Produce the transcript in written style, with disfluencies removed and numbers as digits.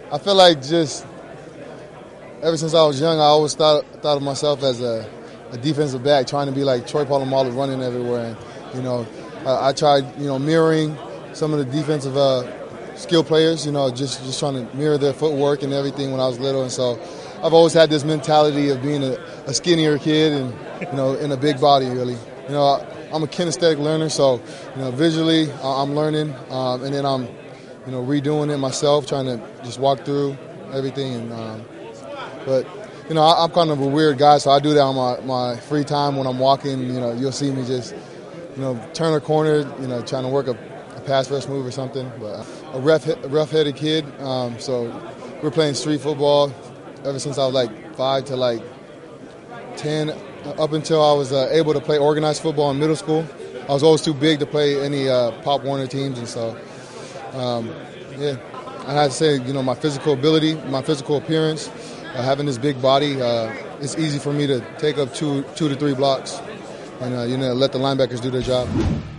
I feel like just ever since I was young, I always thought of myself as a defensive back, trying to be like Troy Polamalu, running everywhere. And I tried mirroring some of the defensive skill players. Just trying to mirror their footwork and everything when I was little. And so I've always had this mentality of being a skinnier kid and in a big body. Really, I'm a kinesthetic learner, so visually I'm learning, and then I'm redoing it myself, trying to just walk through everything. But I'm kind of a weird guy, so I do that on my free time when I'm walking. You'll see me just turn a corner, trying to work a pass rush move or something. But a rough-headed kid, so we're playing street football ever since I was like 5 to like 10, up until I was able to play organized football in middle school. I was always too big to play any Pop Warner teams, and so I had to say, my physical ability, my physical appearance, having this big body, it's easy for me to take up two to three blocks and let the linebackers do their job.